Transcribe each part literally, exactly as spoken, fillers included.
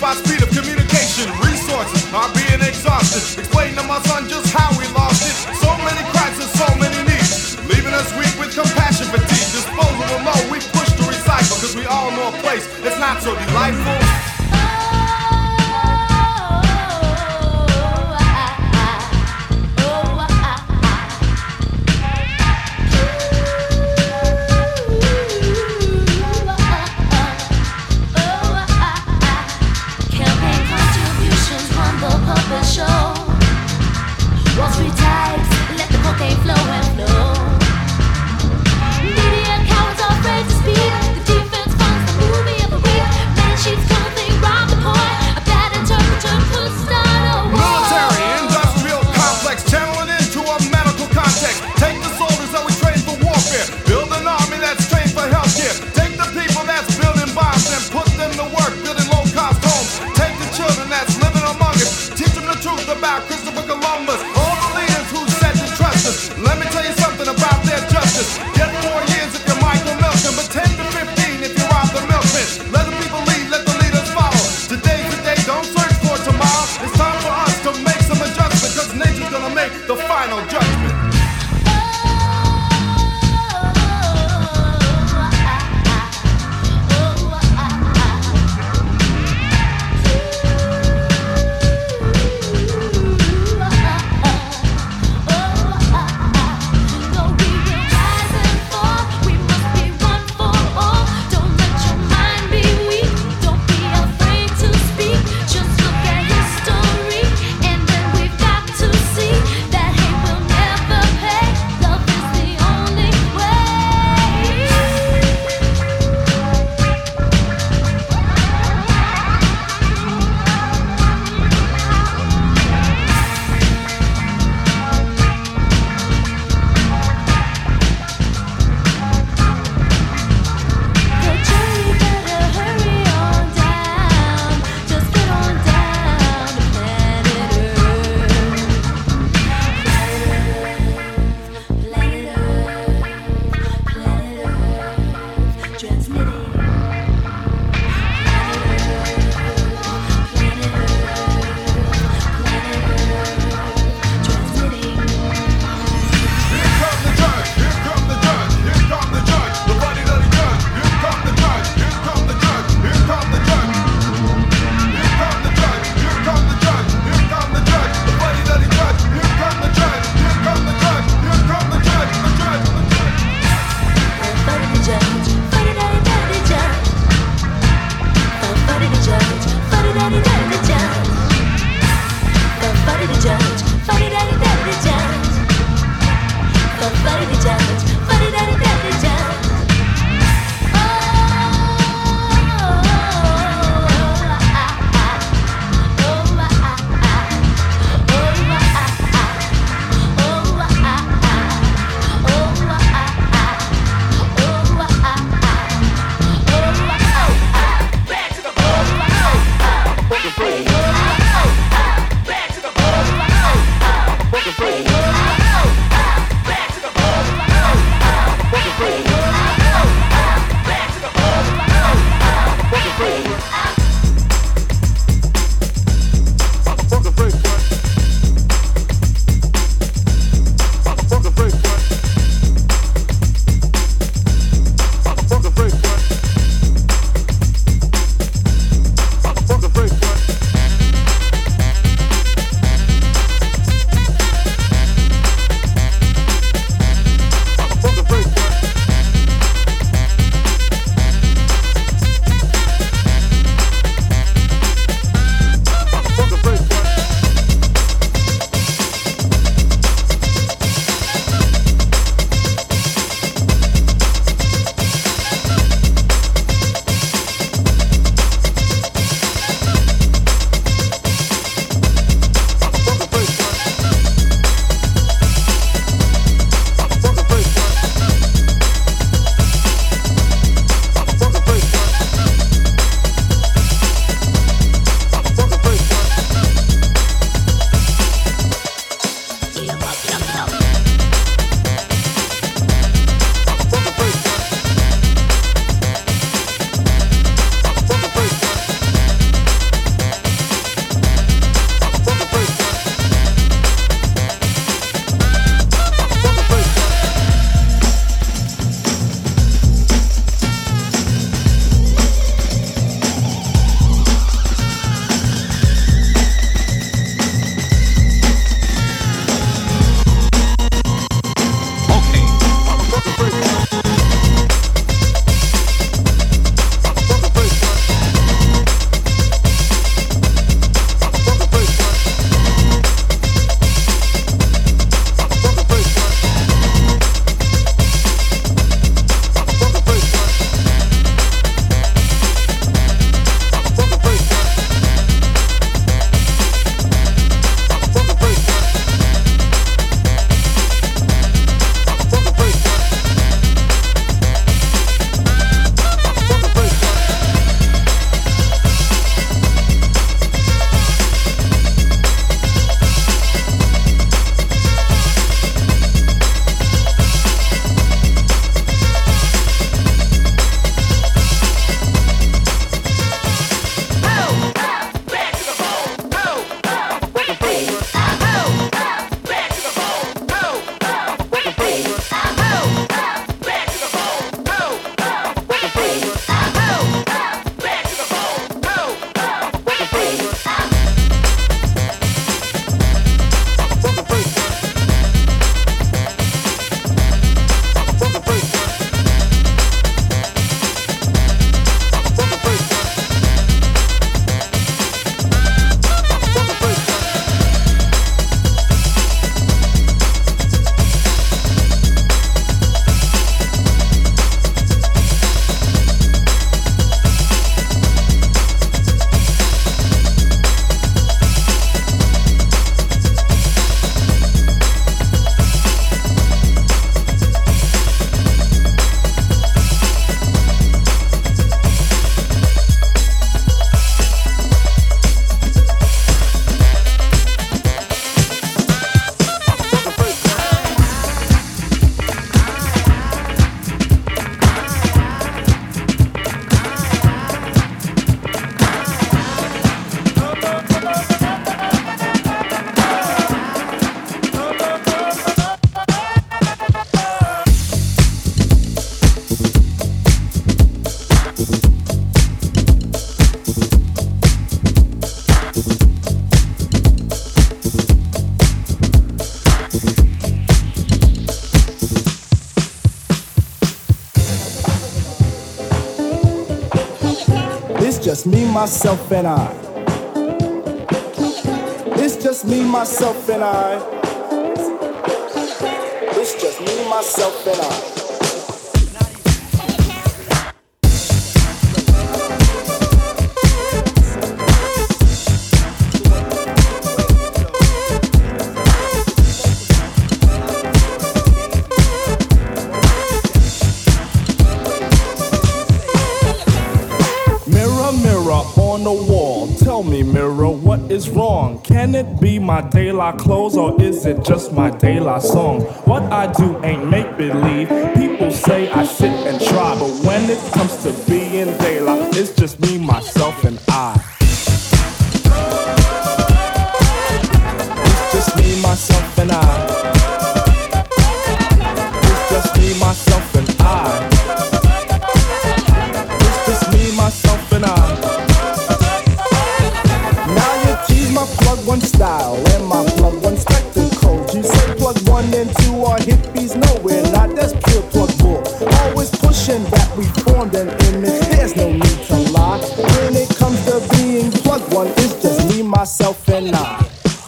by speed of communication. Resources are being exhausted. Explain to my son just how we lost it. So many cracks and so many needs, leaving us weak with compassion fatigue. Disposable mode, we push to recycle, cause we all know a place that's not so delightful. Wall Street types, let the cocaine flow and flow. Media cowards are afraid to speak. The defense funds the movie of the week. Man, she's coming. just me, myself, and I. It's just me, myself, and I. It's just me, myself, and I. On the wall, tell me, mirror, what is wrong? Can it be my daylight clothes or is it just my daylight song? What I do ain't make believe. People say I sit and try, but when it comes to being daylight, it's just me, myself, and I. It's just me, myself, and I. It's just me, myself, and I. It's just me, myself, and I. My plug one style and my plug one spectacles. You say plug one and two are hippies? No, we're not. That's pure plug bull. Always pushing that we formed an image. There's no need to lie. When it comes to being plug one, it's just me, myself, and I.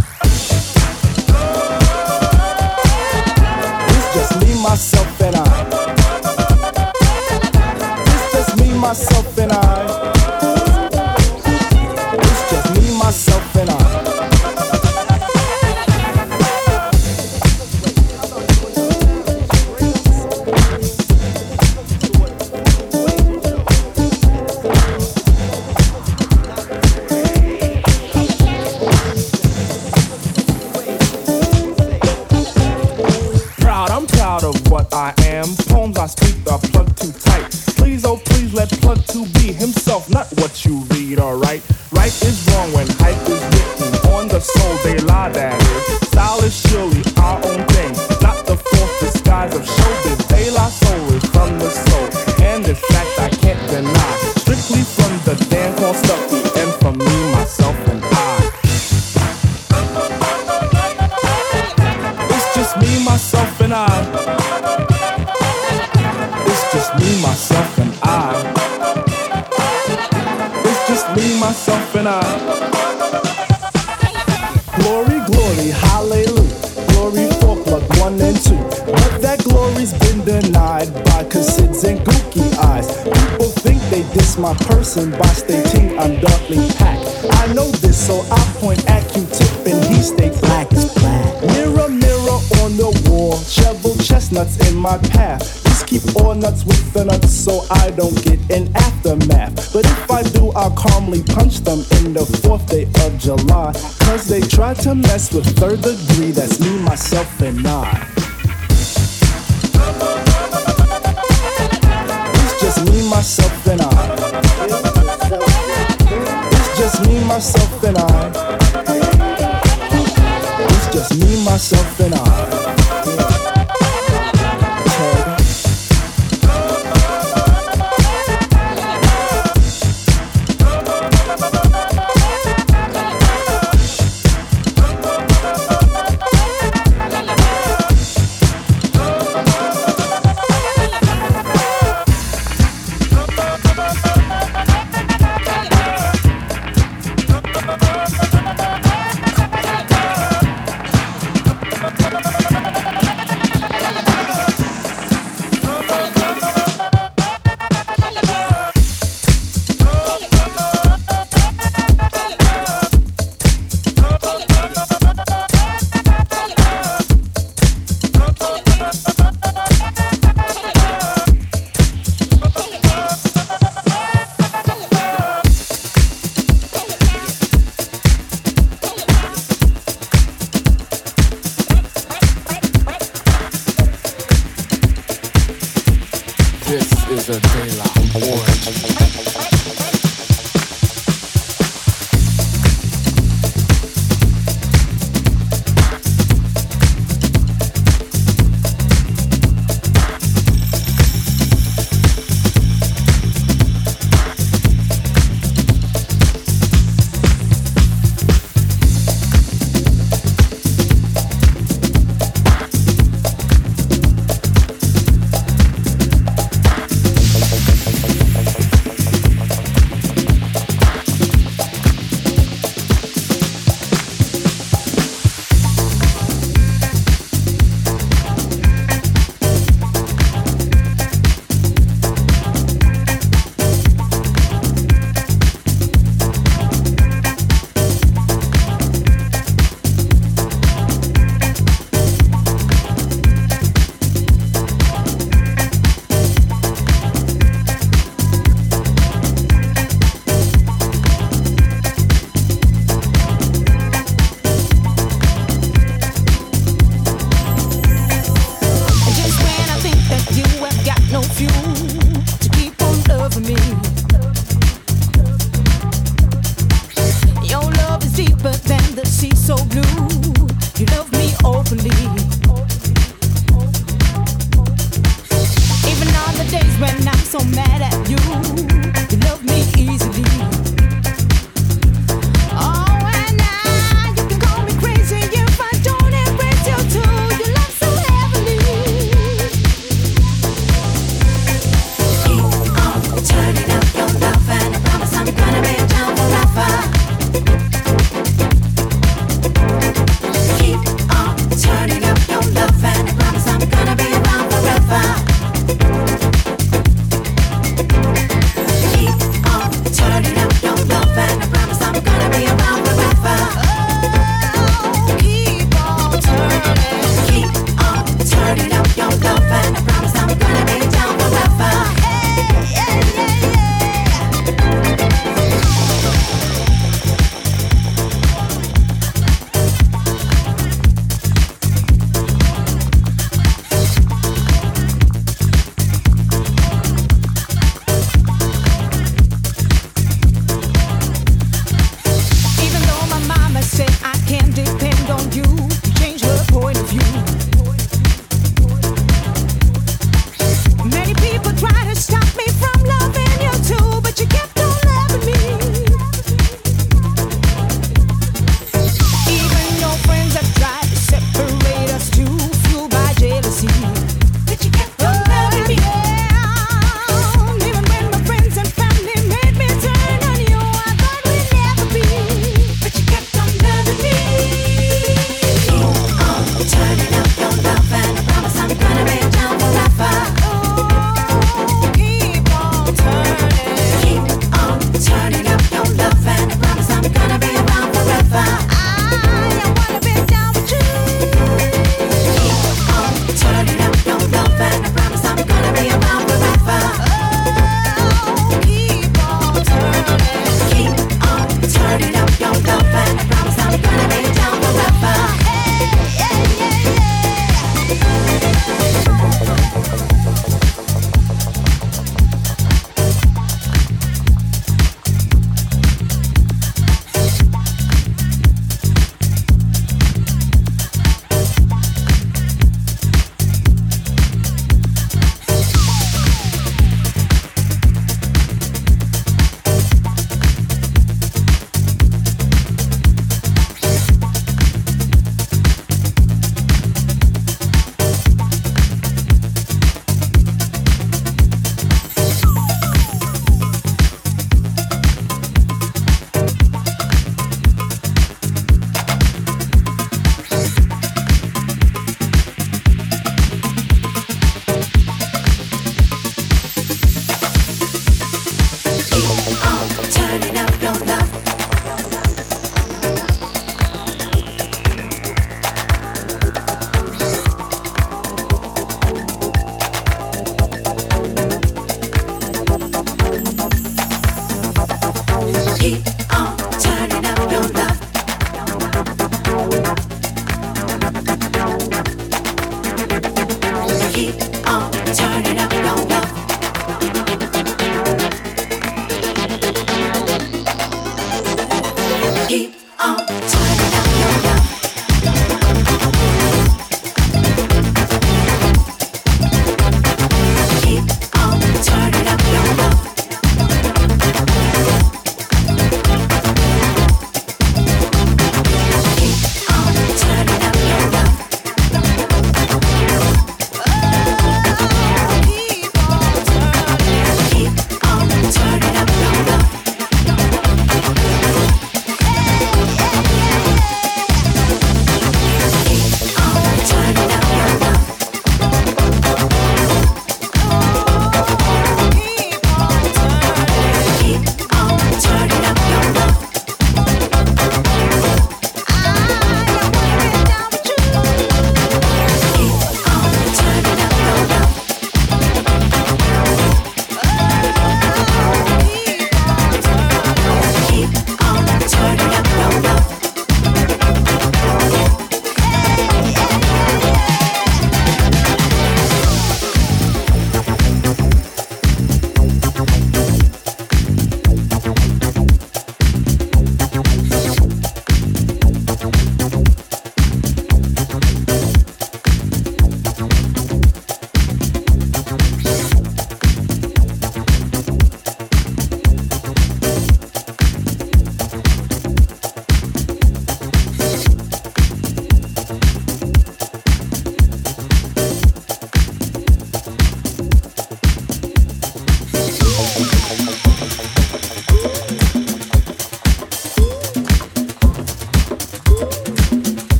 It's just me, myself, and I. It's just me, myself, and I. Myself and I. Proud, I'm proud of what I am. Poems I speak are plugged too tight. Please, oh please, let plug two be himself, not what you read, alright? Right is wrong when hype is written on the soul, they lie, that is. Style is surely our own thing, not the false disguise of showbiz. They lie, soul is from the soul, and this fact I can't deny. Strictly from the dance hall stuffy, and from me, myself, and I. It's just me, myself, and I. It's just me, myself, and I. Me, myself, and I. Glory, glory, hallelujah. Glory for plug one and two. But that glory's been denied by cassids and gooky eyes. People think they diss my person by stating I'm darkly packed. I know this, so I point at Q-tip and he states black is black. Mirror, mirror on the wall, shovel chestnuts in my path. Keep all nuts with the nuts so I don't get an aftermath. But if I do, I'll calmly punch them in the fourth day of July. Cause they try to mess with third degree, that's me, myself, and I. It's just me, myself, and I. It's just me, myself, and I. It's just me, myself, and I. is a De La Orange. Yeah, yeah, yeah.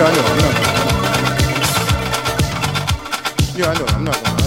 Yeah, I know. I'm not. Yeah, I know. I'm not. I know.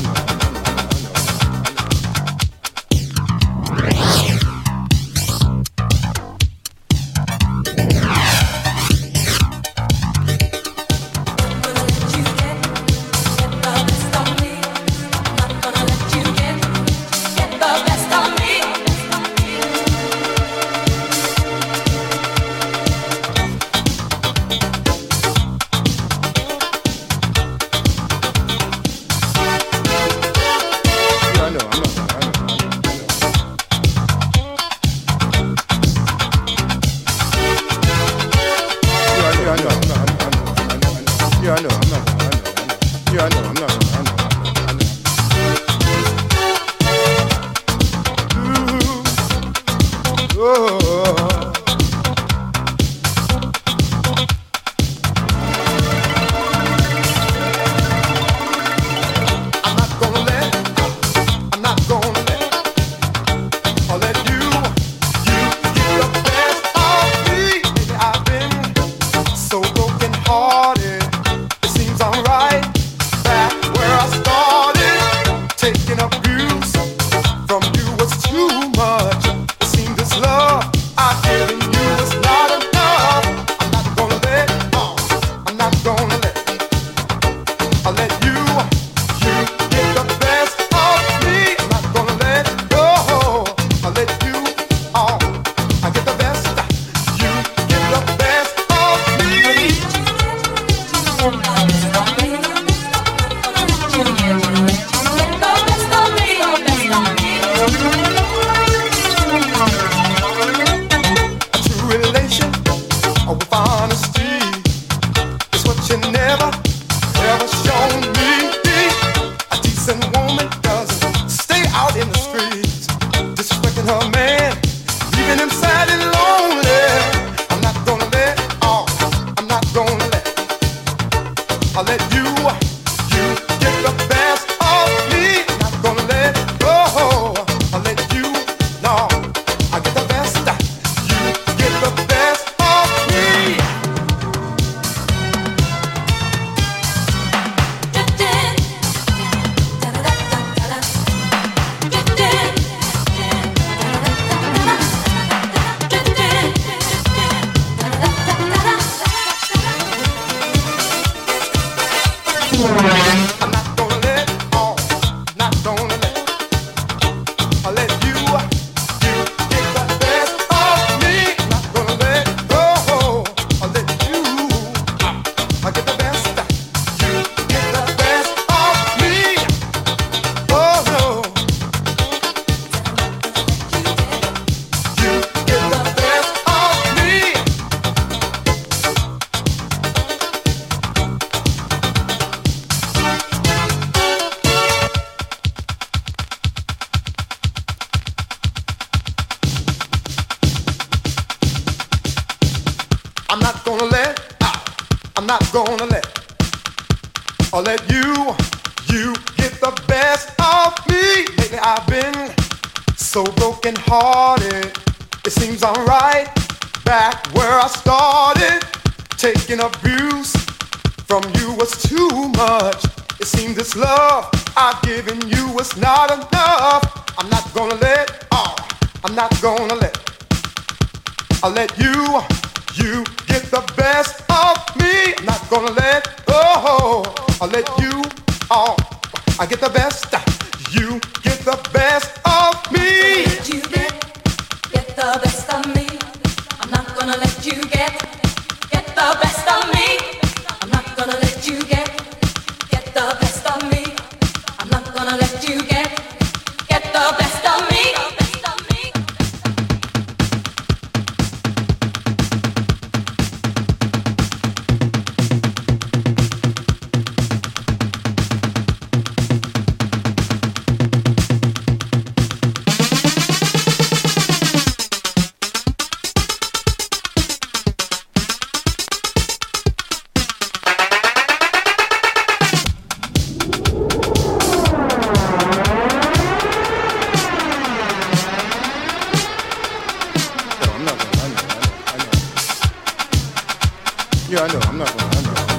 Yeah, I know. I'm not gonna. I know.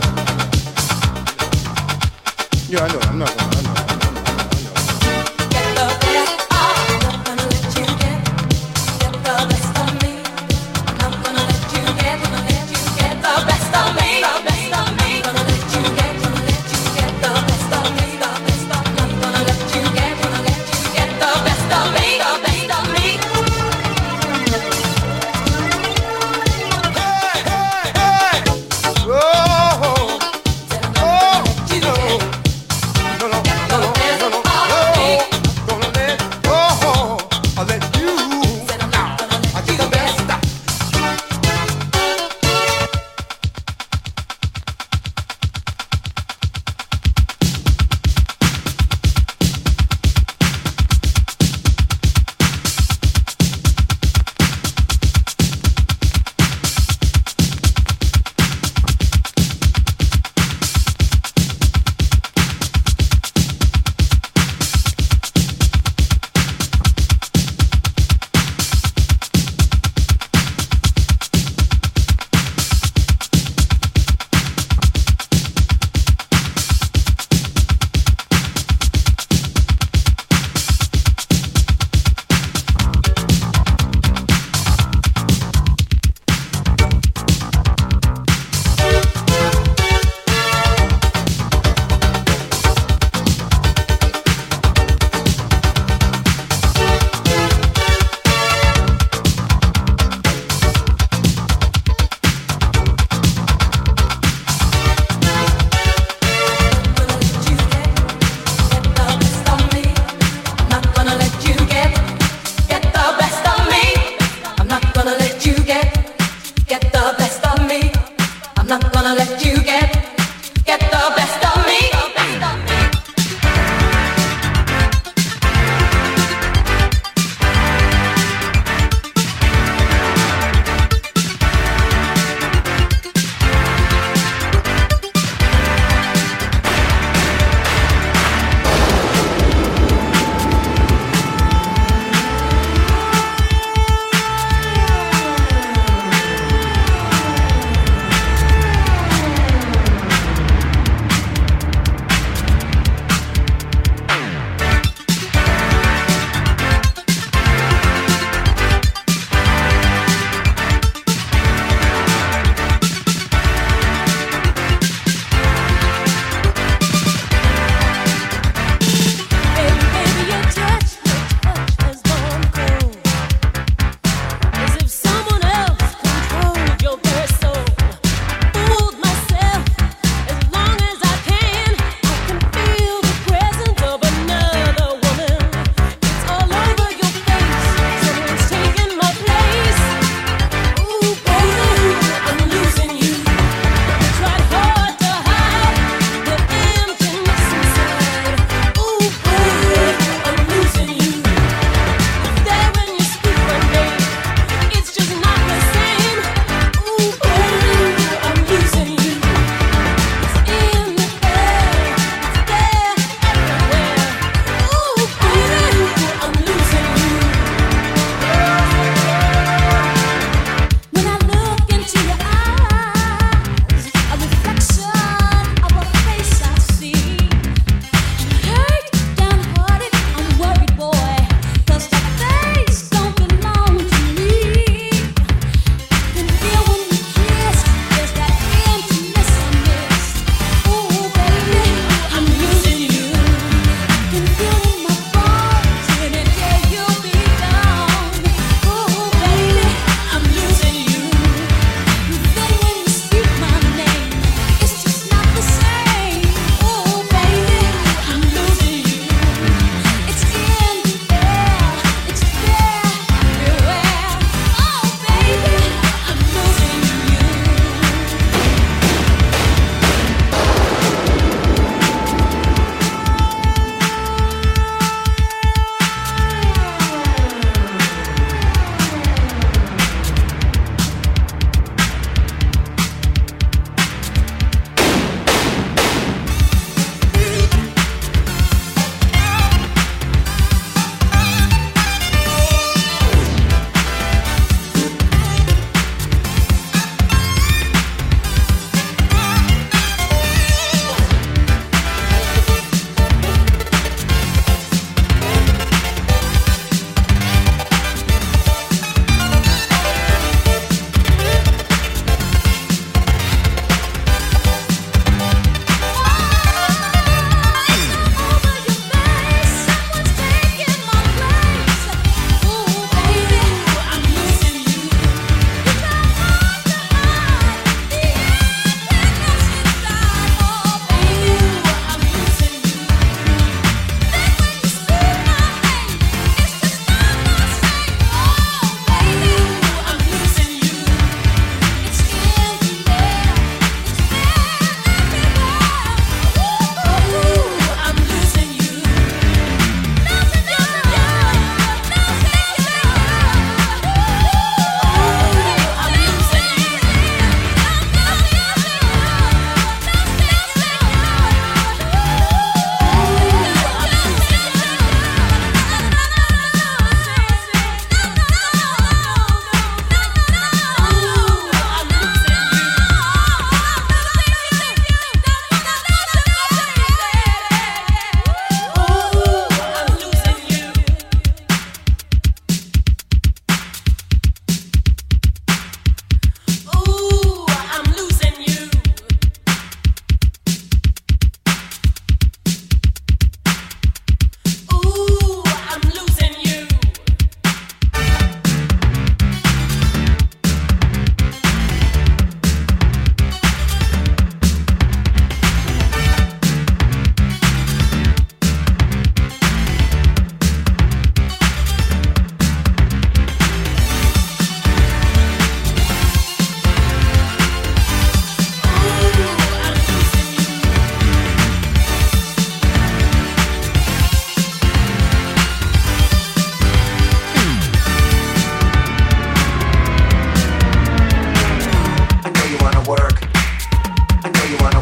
Yeah, I know. I'm not gonna. I know. I know. I know. Get the best. I'm not gonna let you get. Get the best of me. I'm not gonna let you get. Gonna let you get the best of me. The best of me. Gonna let you get. Gonna let you get the best of me. The best of me. Gonna let you get. Gonna let you get the best of me. The best of me. Hey, hey, hey! Oh, oh, you know. No, no, no, no, no, no, no. Gonna let, oh, I'll let you. I get the best.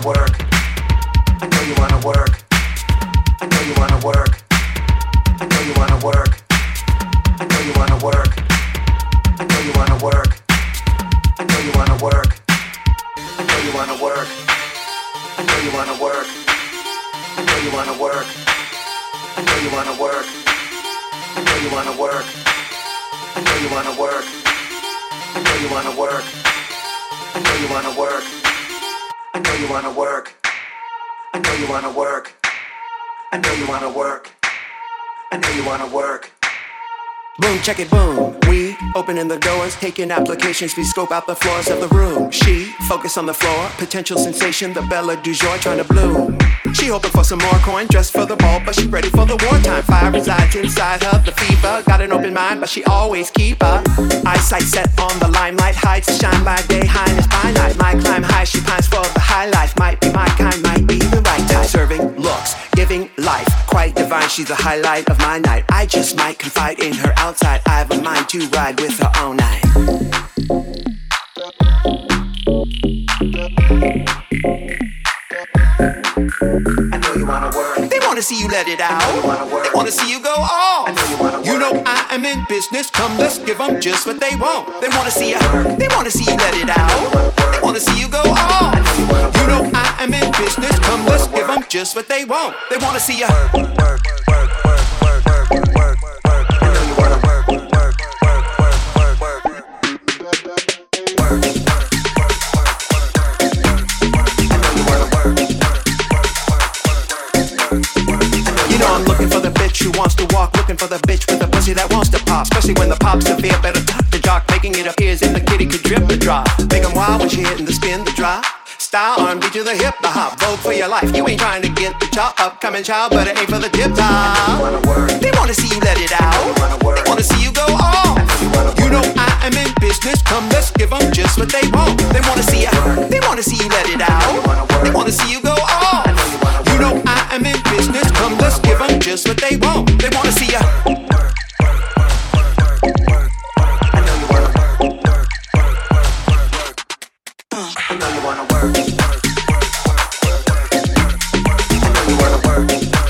work. I know you wanna work. I know you wanna work. I know you wanna work. I know you wanna work. I know you wanna work. I know you wanna work. I know you wanna work. I know you wanna work. I know you wanna work. I know you wanna work. I know you wanna work. I know you wanna work. I know you wanna work. I know you wanna work. I know you wanna work. I know you wanna work. I know you wanna work. I know you wanna work. Boom, check it, boom. We opening the doors, taking applications. We scope out the floors of the room. She focus on the floor, potential sensation, the bella du jour trying to bloom. She hoping for some more coin just for the ball, but she ready for the wartime. Fire resides inside her, the fever. Got an open mind, but she always keep her eyesight set on the limelight. Hides to shine by day, highness by night. My climb high, she pines for the high life. Might be my kind, might be the right type. Serving looks, giving life, quite divine. She's the highlight of my night. I just might confide in her outside. I have a mind to ride with her all night. I know you wanna work. They wanna see you let it out. I know you wanna work. They wanna see you go off. I know you wanna work. You know I am in business. Come, let's give them just what they want. They wanna see you. They wanna see you let it out. They wanna see you go off. You know I am in business. Come, let's give them just what they want. They wanna see you. Work, work, work, work, work, work, work, work, work. I know you wanna work, work, work, work, work, work, work. You know I'm looking for the bitch who wants to walk, looking for the bitch with a pussy that wants to pop. Especially when the pop's severe, better tuck the jock, making it appear as if the kitty could drip the drop. Make 'em wild when she hitting the spin, the drop. Style R and B to the hip, the hop. Vogue for your life. You ain't trying to get the chop up, coming child, but it ain't for the tip top. They wanna see you let it out. They wanna see you go off. You know I am in business. Come, let's give 'em just what they want. They wanna see you. They wanna see you let it out. They wanna see you go off. You know I am in business. Come, let's give 'em just what they want. They wanna see you. I know you wanna work. I know you wanna work.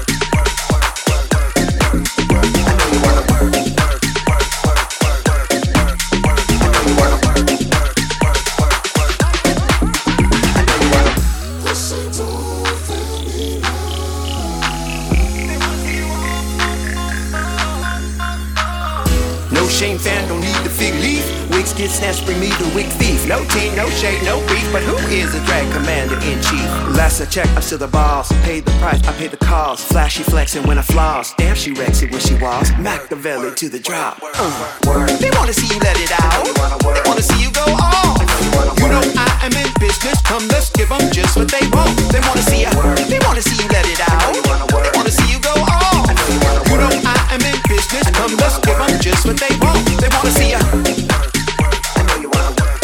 I know you wanna work. I know you wanna work. I know you wanna. No shame fan, don't need the fig leaf. Wigs get snatched, bring me the wig thief. No team, no shade, no beef. But who is the drag commander in chief? Last I checked, I'm still the boss. Paid the price, I pay the cost. Flashy flexing when I floss. Damn, she wrecks it when she walks. Machiavelli to the drop. Uh. They wanna see you let it out. They wanna see you go off. You know I am in business. Come, let's give 'em just what they want. They wanna see you. They wanna see you let it out. They wanna see you go off. You know I am in business. Come, let's give 'em just what they want. They wanna see you. I know you wanna work.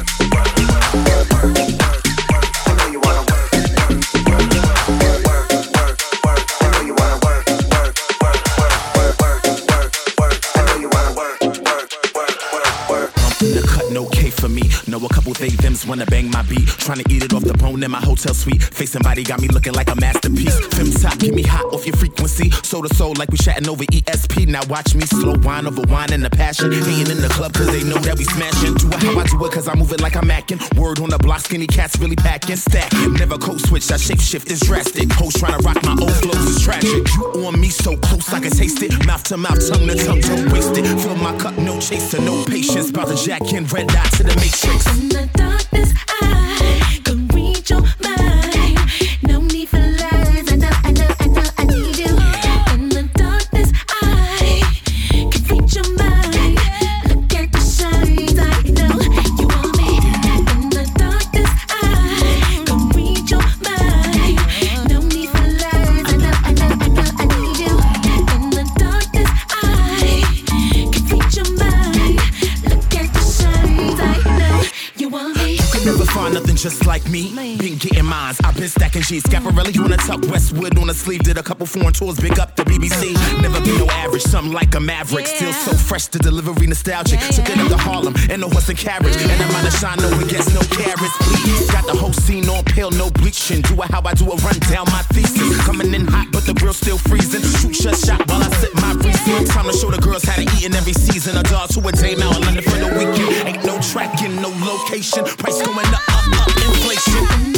I know you wanna work. Work, work, work, work. I know you wanna work. Work, work, work, work, work, work. I know you wanna work. Work, work, work, work. The cut no K for me. Know a couple they thems wanna bang my beat. Tryna eat it off the bone in my hotel suite. Face and body got me looking like a masterpiece. Fem top, get me hot off your frequency. Soul to soul like we chatting over E S P. Now watch me slow wine over wine and the passion. Hating in the club cause they know that we smashing. Do it how I do it cause I move it like I'm macking. Word on the block, skinny cats really packing. Stack, never code switch, I shape shift, it's drastic. Hoes tryna rock my old flows is tragic. You on me so close I can taste it. Mouth to mouth, tongue to tongue, don't waste it. Fill my cup, no chaser, no patience. About to jack in, red dot to the matrix. In the darkness, I can read your mind. No need for lies. I know, I know, I know, I need you. In the darkness, I can read your mind. Look at the signs, I know you want me. In the darkness, I can read your mind. No need for lies. I know, I know, I know, I need you. In the darkness, I can read your mind. Look at the signs, I know you want me. Never find nothing just like me. Been getting mines, I've been stacking G's. Scaparelli on a tuck, Westwood on a sleeve. Did a couple foreign tours, big up the B B C. Never be no average, something like a maverick. Still so fresh, the delivery nostalgic. Took it up to Harlem, and no horse and carriage. And I'm out of shine, no one gets no carrots, please. Got the whole scene on pale, no bleed. completion. Do it how I do it, run down my thesis. Coming in hot, but the grill's still freezing. Shoot shut shot while I sip my Reese's. Time to show the girls how to eat in every season. A dollar to a day now in London for the weekend. Ain't no tracking, no location. Price going up, up, up, inflation.